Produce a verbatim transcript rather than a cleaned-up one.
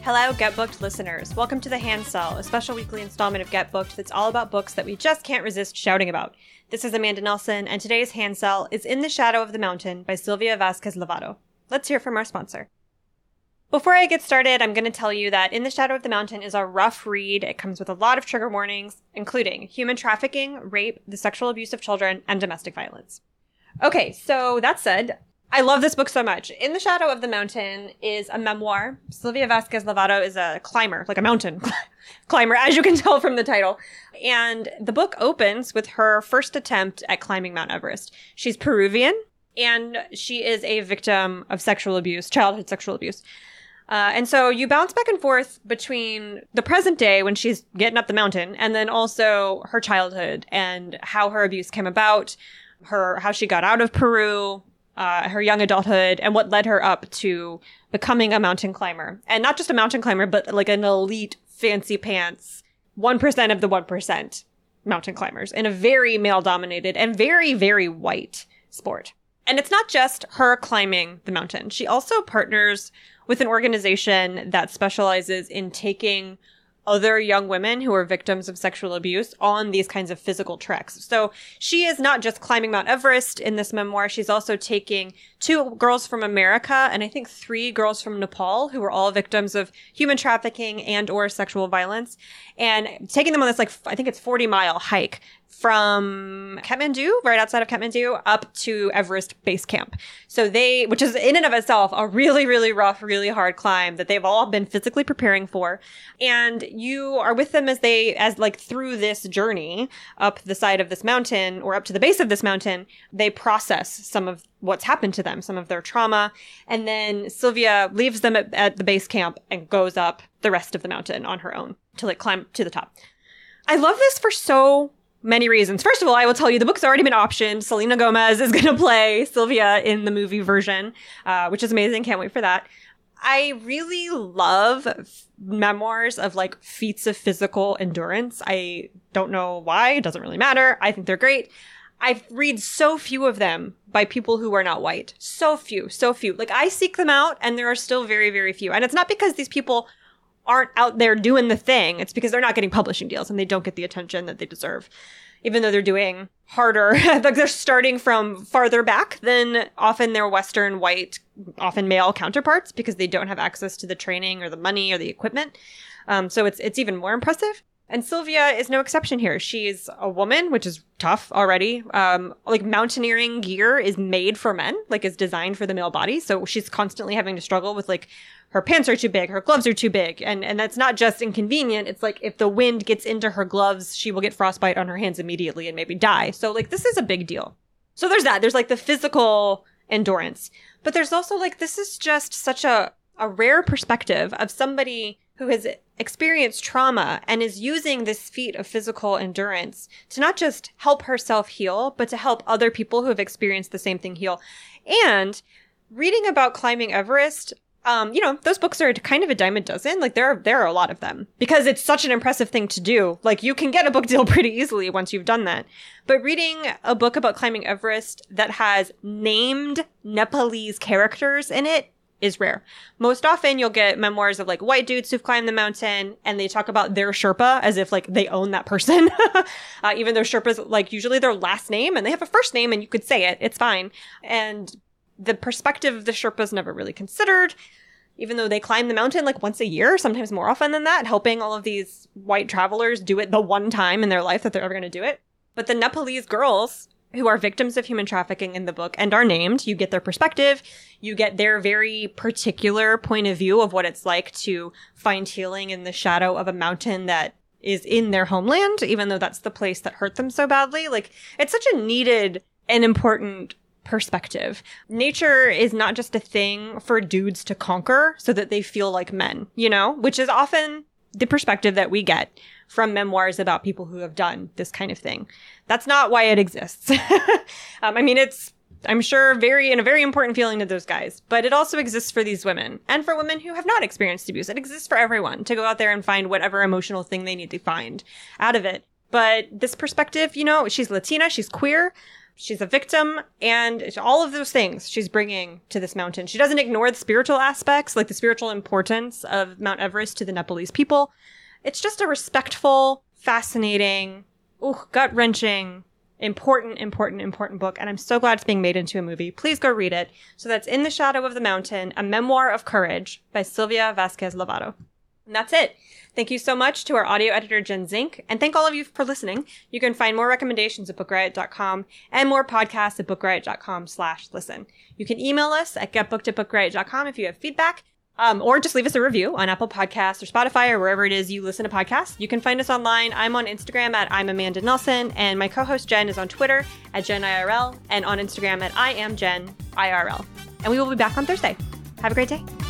Hello, Get Booked listeners. Welcome to The Hand Sell, a special weekly installment of Get Booked that's all about books that we just can't resist shouting about. This is Amanda Nelson, and today's Hand Sell is In the Shadow of the Mountain by Silvia Vázquez Lavado. Let's hear from our sponsor. Before I get started, I'm going to tell you that In the Shadow of the Mountain is a rough read. It comes with a lot of trigger warnings, including human trafficking, rape, the sexual abuse of children, and domestic violence. Okay, so that said, I love this book so much. In the Shadow of the Mountain is a memoir. Silvia Vázquez Lavado is a climber, like a mountain climber, as you can tell from the title. And the book opens with her first attempt at climbing Mount Everest. She's Peruvian, and she is a victim of sexual abuse, childhood sexual abuse. Uh, and so you bounce back and forth between the present day when she's getting up the mountain, and then also her childhood and how her abuse came about, her how she got out of Peru, Uh, her young adulthood, and what led her up to becoming a mountain climber. And not just a mountain climber, but like an elite, fancy pants, one percent of the one percent mountain climbers in a very male-dominated and very, very white sport. And it's not just her climbing the mountain. She also partners with an organization that specializes in taking other young women who are victims of sexual abuse on these kinds of physical treks. So she is not just climbing Mount Everest in this memoir. She's also taking two girls from America and I think three girls from Nepal who were all victims of human trafficking and or sexual violence, and taking them on this, like, I think it's forty mile hike from Kathmandu, right outside of Kathmandu, up to Everest Base Camp. So they, which is in and of itself a really, really rough, really hard climb that they've all been physically preparing for. And you are with them as they, as like through this journey up the side of this mountain or up to the base of this mountain, they process some of what's happened to them, some of their trauma. And then Silvia leaves them at, at the base camp and goes up the rest of the mountain on her own to like climb to the top. I love this for so many reasons. First of all, I will tell you the book's already been optioned. Selena Gomez is going to play Silvia in the movie version, uh, which is amazing. Can't wait for that. I really love f- memoirs of like feats of physical endurance. I don't know why. It doesn't really matter. I think they're great. I read so few of them by people who are not white. So few, so few. Like I seek them out and there are still very, very few. And it's not because these people aren't out there doing the thing. It's because they're not getting publishing deals and they don't get the attention that they deserve, even though they're doing harder. Like they're starting from farther back than often their Western white, often male counterparts, because they don't have access to the training or the money or the equipment. Um, so it's it's even more impressive. And Silvia is no exception here. She's a woman, which is tough already. Um, like mountaineering gear is made for men, like is designed for the male body. So she's constantly having to struggle with like her pants are too big, her gloves are too big. And, and that's not just inconvenient. It's like if the wind gets into her gloves, she will get frostbite on her hands immediately and maybe die. So like this is a big deal. So there's that. There's like the physical endurance. But there's also like, this is just such a, a rare perspective of somebody who has experienced trauma and is using this feat of physical endurance to not just help herself heal, but to help other people who have experienced the same thing heal. And reading about climbing Everest, um, you know, those books are kind of a dime a dozen. Like there are, there are a lot of them because it's such an impressive thing to do. Like you can get a book deal pretty easily once you've done that. But reading a book about climbing Everest that has named Nepalese characters in it is rare. Most often you'll get memoirs of like white dudes who've climbed the mountain and they talk about their Sherpa as if like they own that person. uh, even though Sherpa's like usually their last name and they have a first name and you could say it. It's fine. And the perspective of the Sherpa is never really considered, even though they climb the mountain like once a year, sometimes more often than that, helping all of these white travelers do it the one time in their life that they're ever going to do it. But the Nepalese girls who are victims of human trafficking in the book and are named, you get their perspective, you get their very particular point of view of what it's like to find healing in the shadow of a mountain that is in their homeland, even though that's the place that hurt them so badly. Like, it's such a needed and important perspective. Nature is not just a thing for dudes to conquer so that they feel like men, you know, which is often the perspective that we get from memoirs about people who have done this kind of thing. That's not why it exists. um, I mean, it's, I'm sure, very, and a very important feeling to those guys, but it also exists for these women and for women who have not experienced abuse. It exists for everyone to go out there and find whatever emotional thing they need to find out of it. But this perspective, you know, she's Latina, she's queer. she's a victim, and all of those things she's bringing to this mountain. She doesn't ignore the spiritual aspects, like the spiritual importance of Mount Everest to the Nepalese people. It's just a respectful, fascinating, ooh, gut-wrenching, important, important, important book, and I'm so glad it's being made into a movie. Please go read it. So that's In the Shadow of the Mountain, A Memoir of Courage by Silvia Vasquez Lovato. And that's it. Thank you so much to our audio editor, Jen Zink, and thank all of you for listening. You can find more recommendations at book riot dot com and more podcasts at book riot dot com slash listen. You can email us at getbooked at book riot dot com if you have feedback, um, or just leave us a review on Apple Podcasts or Spotify or wherever it is you listen to podcasts. You can find us online. I'm on Instagram at I'm Amanda Nelson, and my co-host Jen is on Twitter at Jen I R L and on Instagram at I am Jen I R L. And we will be back on Thursday. Have a great day.